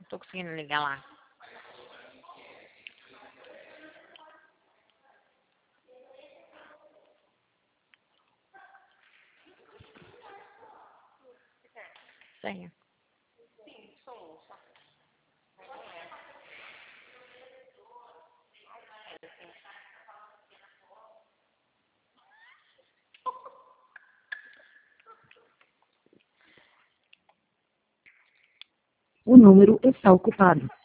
tô conseguindo ligar lá. Senha. O número está ocupado.